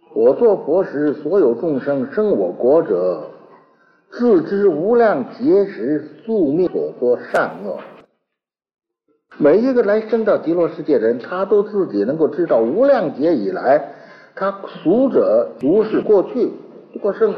我作佛时，所有众生生我国者，自知无量劫时宿命所作善恶。每一个来生到极乐世界的人，他都自己能够知道无量劫以来，他俗者如是过去过生，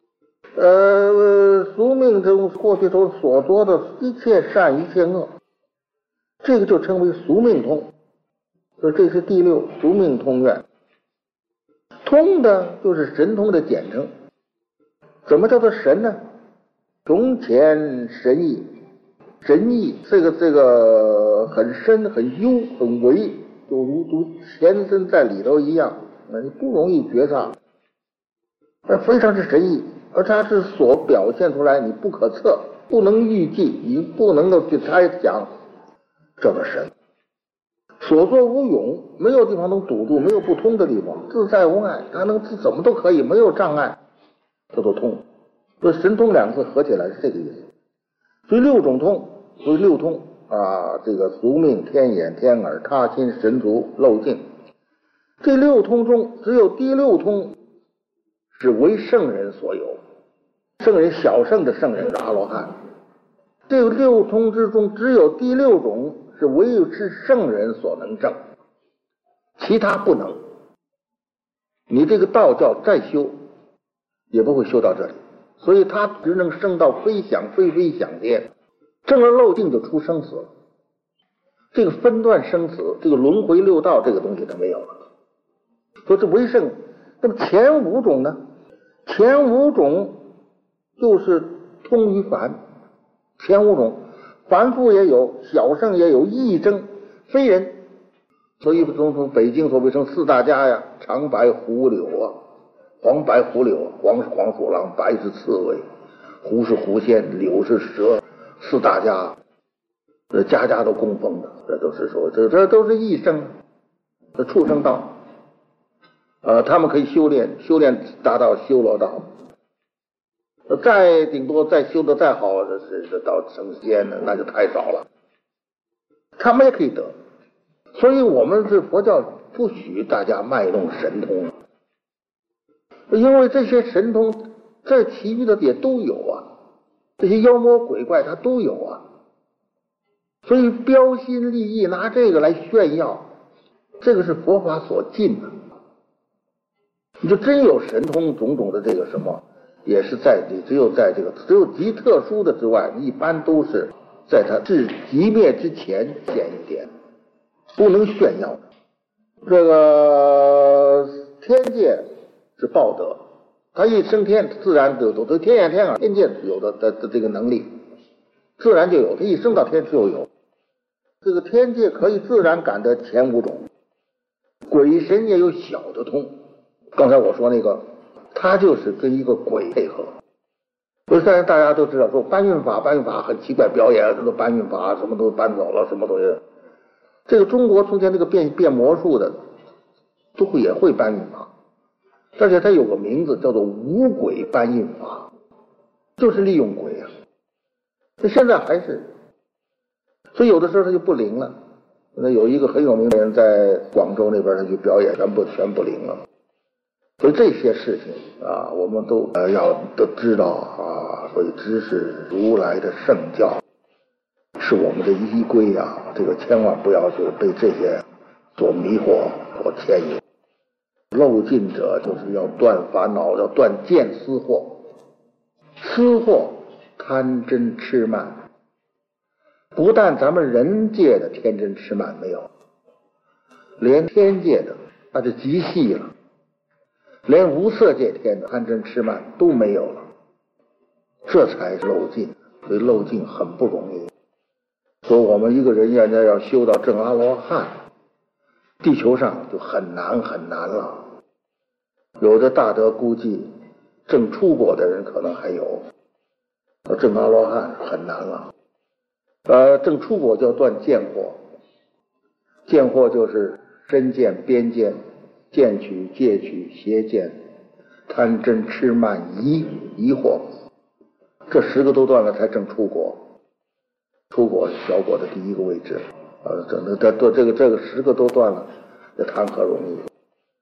宿命中过去中所做的一切善一切恶，这个就称为宿命通。所以这是第六宿命通愿。通的就是神通的简称。怎么叫做神呢？从前神意，神意这个很深很幽很微，就如前身在里头一样，你不容易觉察，非常是神意，而它是所表现出来，你不可测，不能预计，你不能够去猜想，叫做神。所作无永，没有地方能堵住，没有不通的地方，自在无碍，它能怎么都可以，没有障碍，叫做通。所以神通两个字合起来是这个意思。所以六种通，所以六通啊，这个俗命、天眼、天耳、他心、神足、漏尽，这六通中只有第六通是为圣人所有，圣人小圣的圣人是阿罗汉。这个六通之中只有第六种是唯有是圣人所能证，其他不能。你这个道教再修也不会修到这里，所以他只能升到非想非非想天，证了漏尽就出生死了。这个分段生死，这个轮回六道这个东西它没有了。说这为圣，那么前五种呢？前五种就是通于凡，前五种凡夫也有，小圣也有，异僧非人。所以从北京所谓称四大家呀，长白虎柳啊，黄白虎柳，黄是黄鼠狼，白是刺猬，狐是狐仙，柳是蛇，四大家，家家都供奉的，这都是说这都是异生，这畜生道，他们可以修炼达到修罗道，再顶多再修的再好，这到成仙呢，那就太少了。他们也可以得，所以我们是佛教不许大家卖弄神通，因为这些神通这其余的也都有啊，这些妖魔鬼怪它都有啊，所以标新立异拿这个来炫耀，这个是佛法所禁的。你就真有神通种种的这个什么，也是只有极特殊的之外，一般都是在它至极灭之前显一点，不能炫耀的。这个天界是报德，他一升天自然就有，天眼天耳天界有的这个能力自然就有，他一升到天就有。这个天界可以自然感得前五种，鬼神也有小的通。刚才我说那个，他就是跟一个鬼配合。不是，大家都知道说搬运法很奇怪，表演什么搬运法，什么都搬走了，什么东西。这个中国从前那个变魔术的，也会搬运法，而且它有个名字叫做五鬼搬运法，就是利用鬼啊。这现在还是，所以有的时候他就不灵了。那有一个很有名的人在广州那边，他去表演，全不灵了。所以这些事情啊，我们都知道啊。所以知识如来的圣教是我们的依归啊，这个千万不要去被这些所迷惑所牵引。漏尽者就是要断烦恼，要断见思惑，思惑贪嗔痴慢。不但咱们人界的天真痴慢没有，连天界的那就极细了，连无色界天的贪嗔痴慢都没有了，这才是漏尽。所以漏尽很不容易。说我们一个人要修到证阿罗汉，地球上就很难了。有的大德估计证出果的人可能还有，证阿罗汉很难了。证出果叫断见惑，见惑就是身见、边见、见取、戒取、邪见、贪嗔痴慢疑惑，这10个都断了才证出果。出果是小果的第一个位置，这个10个都断了，这谈何容易。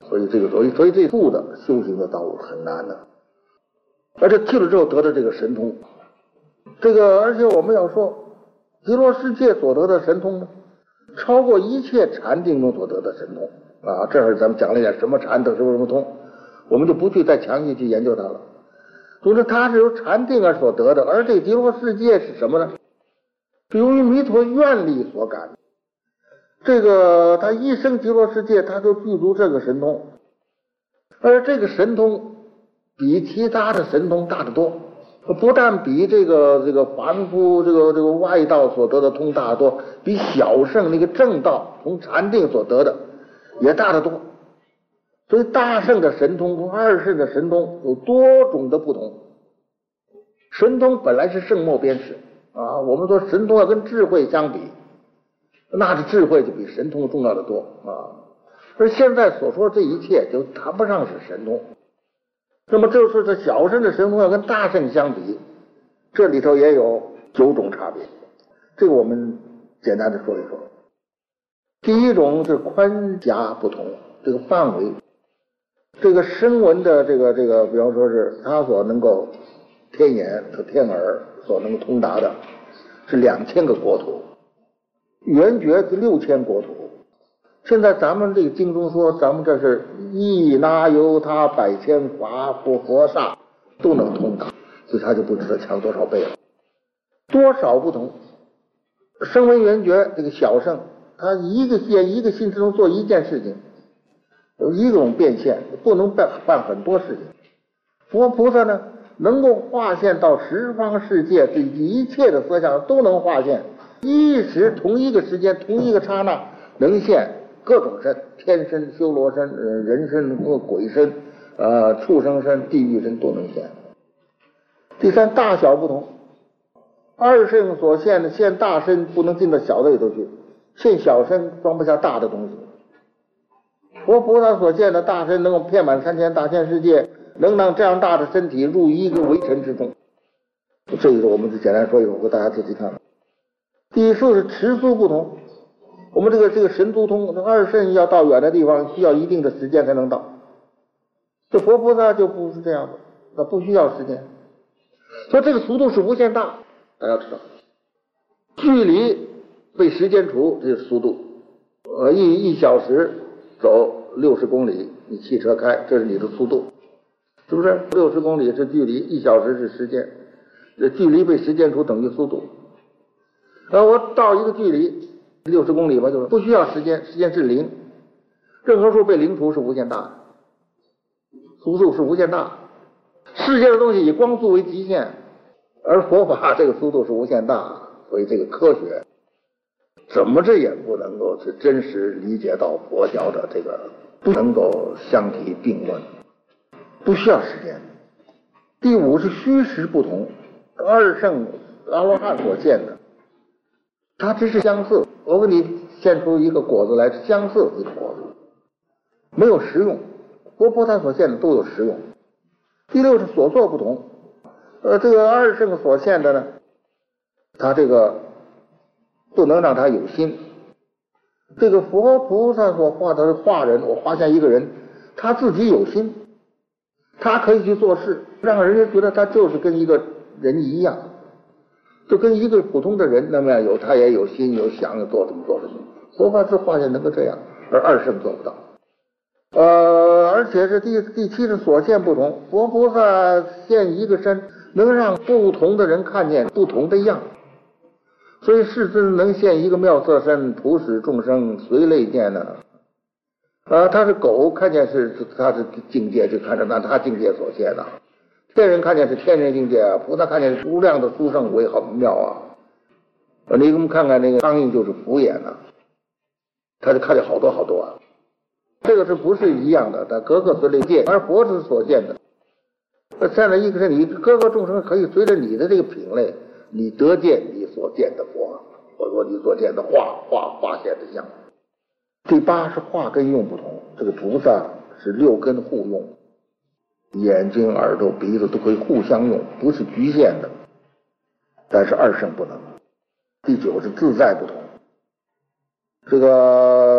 所以这步的修行的道路很难的，而且去了之后得的这个神通，而且我们要说，极乐世界所得的神通呢，超过一切禅定中所得的神通啊。这会儿咱们讲了一点什么禅得什么通，我们就不去再详细去研究它了。总之，它是由禅定而所得的，而这极乐世界是什么呢？是由于弥陀愿力所感。他一生极乐世界，他就具足这个神通，而这个神通比其他的神通大得多，不但比这个凡夫这个外道所得的通大得多，比小圣那个正道从禅定所得的也大得多。所以大圣的神通和二圣的神通有多种的不同。神通本来是圣莫边识啊，我们说神通要跟智慧相比，那这智慧就比神通重要的多啊。而现在所说这一切就谈不上是神通。那么就是这小圣的神通要跟大圣相比，这里头也有9种差别。这个我们简单的说一说。第一种是宽狭不同，这个范围，这个声闻的这个，比方说是他所能够天眼和天耳所能通达的是2000个国土，圆觉是6000国土。现在咱们这个经中说，咱们这是一那由他百千佛刹都能通达，所以他就不知道强多少倍了。多少不同，声闻缘觉这个小圣，他一个心之中做一件事情，有一种变现，不能办很多事情。佛菩萨呢，能够化现到十方世界，对一切的色相都能化现，一时同一个时间同一个刹那能现各种身，天身、修罗身、人身和鬼身、畜生身、地狱身都能现。第三，大小不同，二圣所现的现大身不能进到小的里头去，现小身装不下大的东西。佛菩萨所现的大身能够遍满3000大千世界，能让这样大的身体入一个微尘之中。这个我们就简单说一说，给大家仔细看。第四是持速不同，我们这个神足通，二圣要到远的地方需要一定的时间才能到，这佛菩萨就不是这样的，他不需要时间，所以这个速度是无限大。大家知道，距离被时间除，这是速度。1小时走60公里，你汽车开，这是你的速度，是不是？60公里是距离，1小时是时间，这距离被时间除等于速度。我到一个距离60公里吧，就是不需要时间，时间是0，任何数被0除是无限大的，速度是无限大。世界的东西以光速为极限，而佛法这个速度是无限大，所以这个科学怎么着也不能够是真实理解到佛教的这个，不能够相提并论，不需要时间。第五是虚实不同，二圣阿罗汉所现的，它只是相似，我给你现出一个果子来，相似一个果子，没有实用。佛菩萨所现的都有实用。第六是所作不同，这个二圣所现的呢，他这个不能让他有心。这个佛菩萨所画的画人，我画现一个人，他自己有心，他可以去做事，让人家觉得他就是跟一个人一样，就跟一个普通的人那么样他也有心有想要做什么做什么。佛菩萨画现能够这样，而二圣做不到。而且是第七是所现不同，佛菩萨现一个身，能让不同的人看见不同的样。所以世尊能现一个妙色身，普使众生随类见呢。他是狗看见他是境界，就看着那他境界所现的；天人看见是天人境界啊，菩萨看见是无量的殊胜为很妙啊。你给我们看看那个苍蝇就是佛眼呐，他就看见好多好多啊。这个是不是一样的？但各个随类见，而佛是所见的。现在一个是你各个众生可以随着你的这个品类，你得见你所见的佛，或者说你所见的化现的相。第八是化根用不同，这个菩萨是6根互用，眼睛、耳朵、鼻子都可以互相用，不是局限的。但是二圣不能。第九是自在不同，这个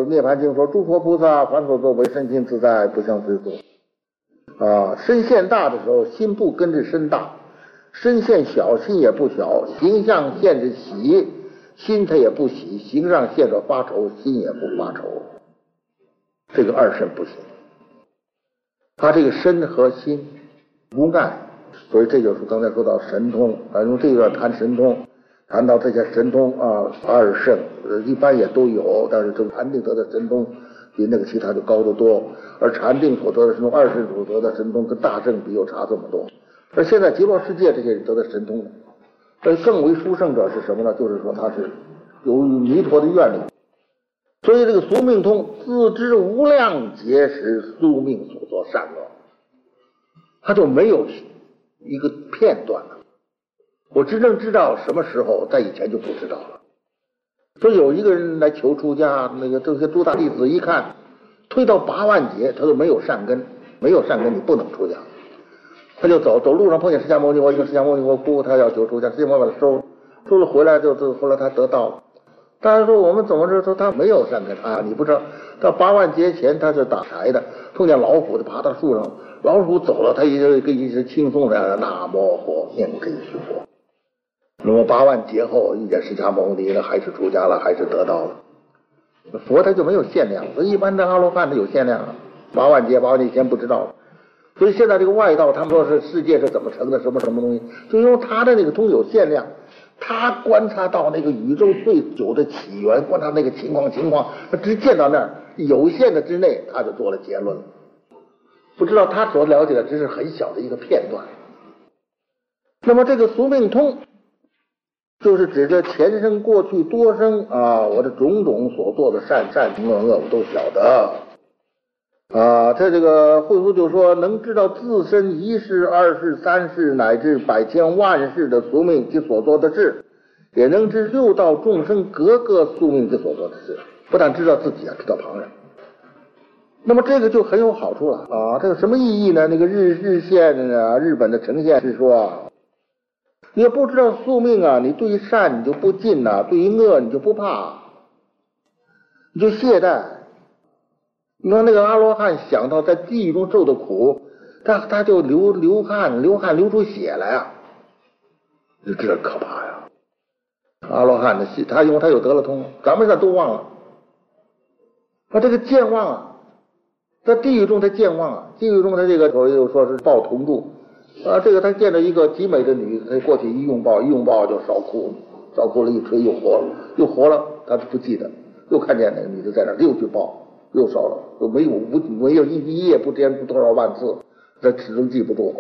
涅槃经说，诸佛菩萨凡所作为，身心自在，不相随作。身现大的时候，心不跟着身大；身现小，心也不小。形象现着喜，心它也不喜；形上现着发愁，心也不发愁。这个二身不行，他这个身和心无碍，所以这就是刚才说到神通用这一段谈神通，谈到这些神通二圣一般也都有，但是这个禅定得的神通比那个其他就高得多，而禅定所得的神通，二圣所得的神通跟大圣比又差这么多。而现在极乐世界这些人得的神通，更为殊胜者是什么呢？就是说他是由于弥陀的愿力，所以这个宿命通自知无量劫时宿命所作善恶，他就没有一个片段了。我真正知道什么时候，在以前就不知道了。说有一个人来求出家，那个这些诸大弟子一看，推到8万劫，他都没有善根，没有善根你不能出家。他就走路上碰见释迦牟尼佛，一个释迦牟尼佛哭，他要求出家，释迦牟尼佛收了回来就后来他得到了。大家说我们怎么知道他没有善根你不知道，到8万劫前他是打柴的，碰见老虎就爬到树上，老虎走了，他一直轻松的南无佛念这一句佛。那么8万劫后遇见释迦牟尼了，还是出家了，还是得到了。佛他就没有限量，所以一般的阿罗汉他有限量8万劫以前不知道了。所以现在这个外道他们说是世界是怎么成的，什么东西，就因为他的那个通有限量，他观察到那个宇宙最久的起源，观察那个情况，他只见到那儿有限的之内，他就做了结论，不知道他所了解的只是很小的一个片段。那么这个宿命通就是指着前生过去多生我的种种所做的善恶我都晓得他这个慧夫就说，能知道自身一世、二世、三世乃至百千万世的宿命及所做的事，也能知六道众生各个宿命及所做的事，不但知道自己知道旁人。那么这个就很有好处了这有什么意义呢？那个日线日本的呈现是说你也不知道宿命你对于善你就不进对于恶你就不怕，你就懈怠。你看那个阿罗汉想到在地狱中受的苦，他就流汗流出血来就这可怕呀！阿罗汉的心，他因为他有得了通，咱们这都忘了。他这个健忘在地狱中他健忘地狱中他这个又说是抱铜柱这个他见到一个极美的女子，他过去一拥抱就烧哭了，一吹又活了，他不记得，又看见那个女子在那又去抱。又烧了，都没有一夜不见多少万次，这始终记不住。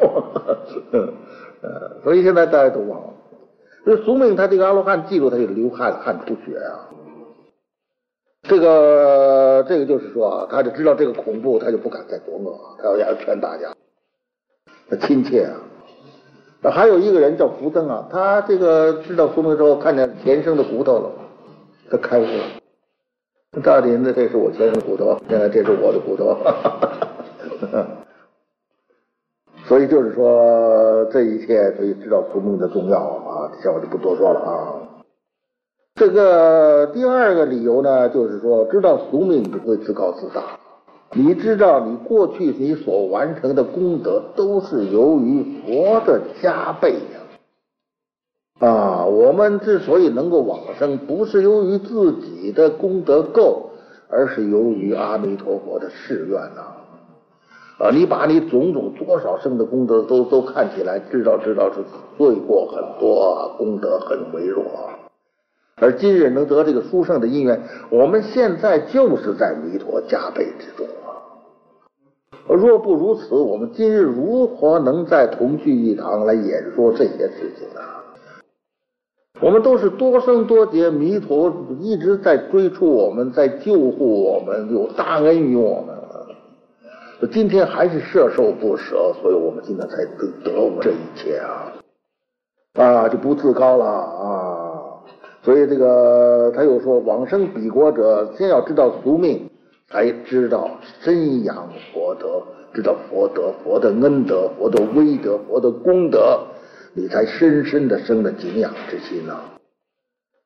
所以现在大家都忘了。所以宿命他这个阿罗汉记住，他就流汗出血这个就是说他就知道这个恐怖，他就不敢再作恶，他要劝大家，他亲切还有一个人叫福增他这个知道宿命之后，看见前生的骨头了，他开悟了。到底这是我前生的骨头，现在这是我的骨头。所以就是说这一切，所以知道宿命的重要这我就不多说了这个第二个理由呢，就是说知道宿命不会自高自大，你知道你过去你所完成的功德都是由于佛的加倍我们之所以能够往生，不是由于自己的功德够，而是由于阿弥陀佛的誓愿你把你种种多少生的功德都看起来，知道是罪过很多功德很微弱而今日能得这个殊胜的因缘，我们现在就是在弥陀加倍之中若不如此，我们今日如何能在同聚一堂来演说这些事情我们都是多生多劫，弥陀一直在追促我们，在救护我们，有大恩于我们今天还是摄受不舍，所以我们今天才得我们这一切就不自高了所以这个他又说，往生彼国者，先要知道宿命，才知道身养佛德，知道佛德、佛的恩德、佛的威德、佛的功德，你才深深的生了敬仰之心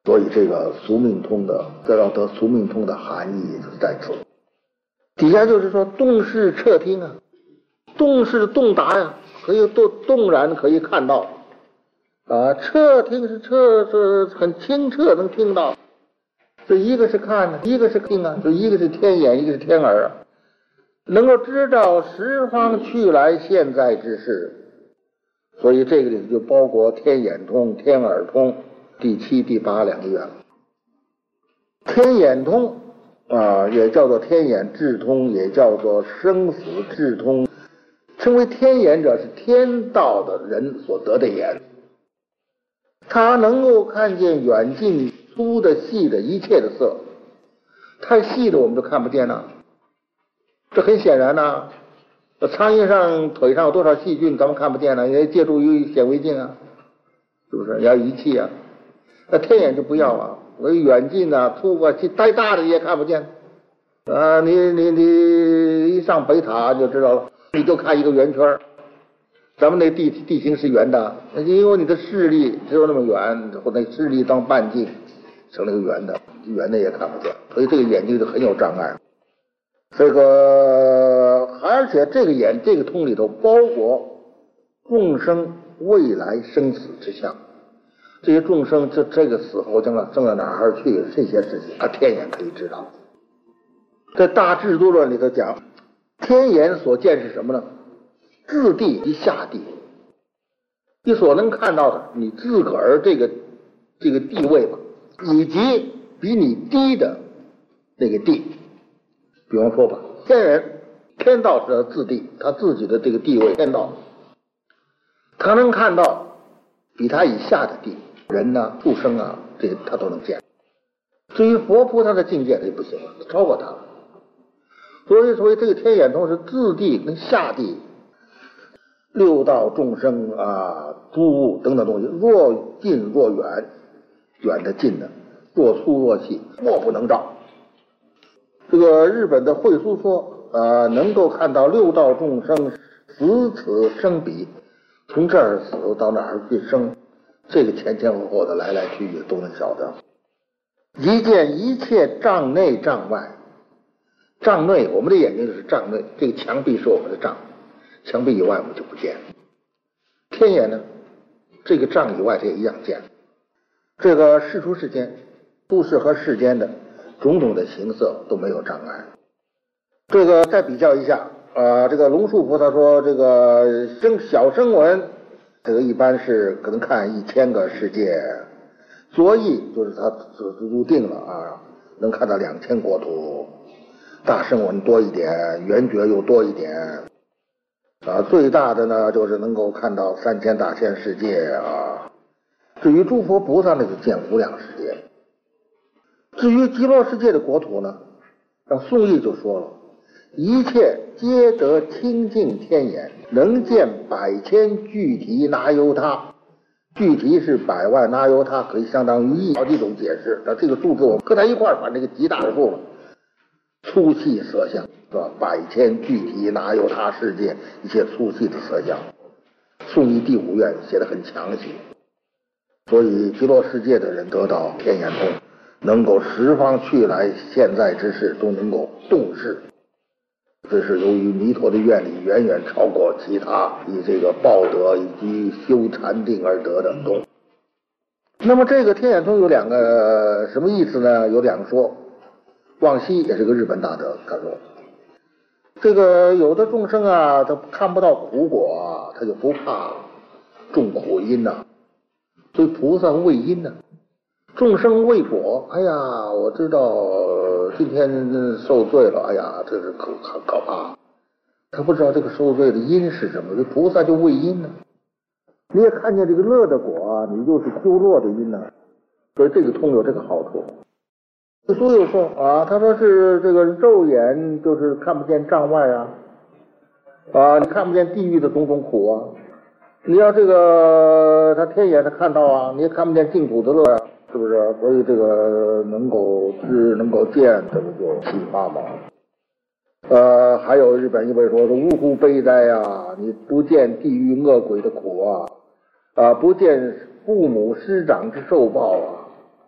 所以这个俗命通的要得俗命通的含义就是在此。底下就是说动视彻听啊，动是动达呀，可以动然可以看到啊，彻听是很清澈能听到。这一个是看呢，一个是听啊，就一个是天眼，一个是天耳啊，能够知道十方去来现在之事。所以这个里就包括天眼通、天耳通第7、第8两个愿。天眼通啊，也叫做天眼智通，也叫做生死智通。称为天眼者是天道的人所得的眼，他能够看见远近粗的细的一切的色，太细的我们都看不见了，这很显然呐。苍蝇上腿上有多少细菌咱们看不见了，也借助于显微镜啊，是不是要仪器啊？那天眼就不要了，我远近啊粗啊太大的也看不见啊。你一上北塔就知道了，你就看一个圆圈，咱们那地形是圆的，因为你的视力只有那么远，或者视力当半径成了个圆的，圆的也看不见，所以这个眼睛就很有障碍。这个而且这个眼这个通里头包括众生未来生死之相，这些众生这个死后将来生到哪儿去，这些事情他天眼可以知道。在大制度论里头讲，天眼所见是什么呢？自地及下地，你所能看到的你自个儿这个地位吧，以及比你低的那个地。比方说吧，天道是他自地，他自己的这个地位天道，他能看到比他以下的地，人呐、畜生啊，这他都能见。至于佛菩萨的境界，他就不行了，超过他了。所以这个天眼通是自地跟下地、六道众生啊、诸物等等东西，若近若远，远的近的，若粗若细，莫不能照。这个日本的慧书说，能够看到六道众生死此生彼，从这儿死到哪儿去生，这个前前后后的来来去去都能晓得。一见一切障内障外，障内我们的眼睛就是障内，这个墙壁是我们的障，墙壁以外我们就不见。天眼呢，这个障以外它也一样见。这个世出世间，都市和世间的种种的形色都没有障碍。这个再比较一下这个龙树菩萨说，这个小声闻，这个一般是可能看1000个世界，所以就是他入定了能看到2000国土，大声闻多一点，圆觉又多一点最大的呢就是能够看到3000大千世界至于诸佛菩萨呢，就见无量世界。至于极乐世界的国土呢，让宋义就说了，一切皆得清净天眼，能见百千具体那由他。具体是百万那由他，可以相当于亿，好几种解释。那这个数字我们搁在一块儿，把这个极大的数了，粗细色相是吧？百千具体那由他世界，一切粗细的色相。宋义第5愿写得很详细，所以极乐世界的人得到天眼通，能够十方去来现在之事都能够洞视。这是由于弥陀的愿力远远超过其他以这个报德以及修禅定而得的通。那么这个天眼通有2个什么意思呢？有2个说。望西也是个日本大德，他说这个有的众生他看不到苦果他就不怕种苦因所以菩萨畏因众生畏果，哎呀，我知道今天受罪了，哎呀，这是可怕。他不知道这个受罪的因是什么，这菩萨就畏因你也看见这个乐的果你就是修乐的因所以这个通有这个好处。书又说他说是这个肉眼就是看不见障外你看不见地狱的种种苦你要这个他天眼他看到你也看不见净土的乐是不是？所以这个能够知能够见，这不就启发嘛。还有日本一位说是呜呼悲哉你不见地狱恶鬼的苦不见父母师长之受报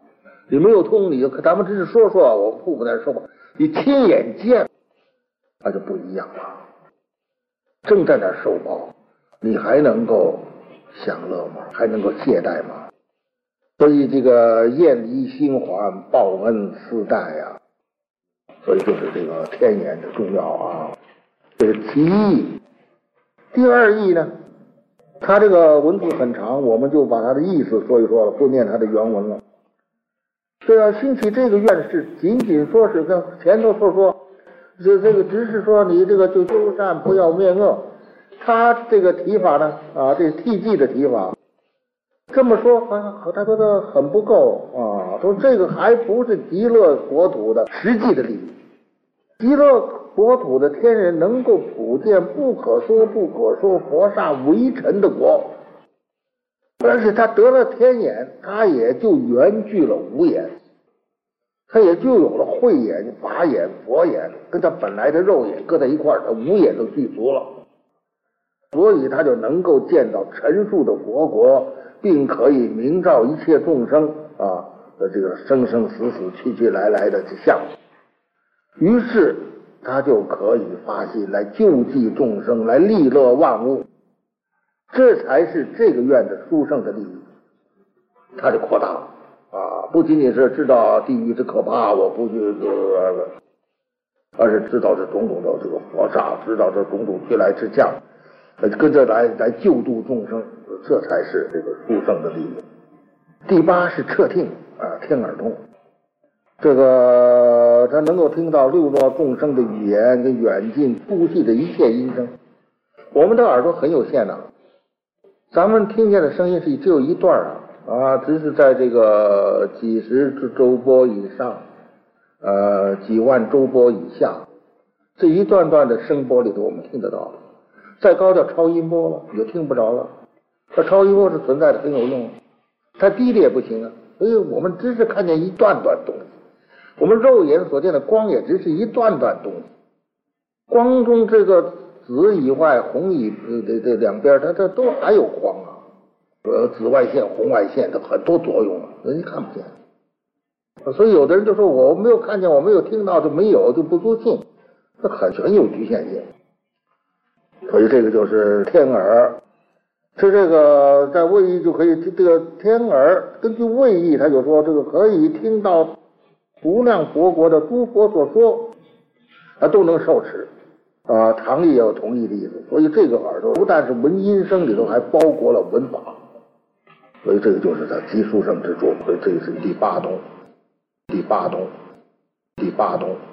你没有通，你就咱们只是说说，我父母在说吧，你亲眼见，那就不一样了。正在那受报，你还能够享乐吗？还能够懈怠吗？所以这个燕离心还，报恩思代啊，所以就是这个天眼的重要啊。这是其一。第二义呢，它这个文字很长，我们就把它的意思说一说了，不念它的原文了。这要兴起这个愿是仅仅说是跟前头说这个只是说你这个就修善不要灭恶，他这个提法呢这替记的提法这么说他说的很不够啊，说这个还不是极乐国土的实际的利益。极乐国土的天人能够普见不可说佛刹为尘的国，但是他得了天眼，他也就圆具了无眼，他也就有了慧眼、法眼、佛眼，跟他本来的肉眼搁在一块儿，他无眼都具足了，所以他就能够见到陈述的佛国，并可以明照一切众生的这个生生死死、去去来来的相。于是他就可以发心来救济众生，来利乐万物，这才是这个愿的殊胜的利益。他就扩大了不仅仅是知道地狱之可怕，我不去而是知道这种种的这个佛刹，知道这种种去来之相，跟着来救度众生，这才是这个殊胜的利益。第八是彻听天耳通，这个他能够听到六道众生的语言跟远近粗细的一切音声。我们的耳朵很有限咱们听见的声音是只有一段只是在这个几十周波以上几万周波以下，这一段段的声波里头我们听得到，再高叫超音波了你就听不着了。这超音波是存在的，很有用，它低的也不行所以我们只是看见一段段东西，我们肉眼所见的光也只是一段段东西，光中这个紫以外红以这两边它都还有光紫外线红外线的很多作用人家看不见。所以有的人就说我没有看见，我没有听到，就没有，就不足信，这很有局限性。所以这个就是天耳，是这个在位义就可以，这个天耳根据位义他就说这个可以听到无量佛国的诸佛所说都能受持常义也有同义的意思。所以这个耳朵不但是闻音声里头，还包括了闻法，所以这个就是他极殊胜之处。所以这个是第八通。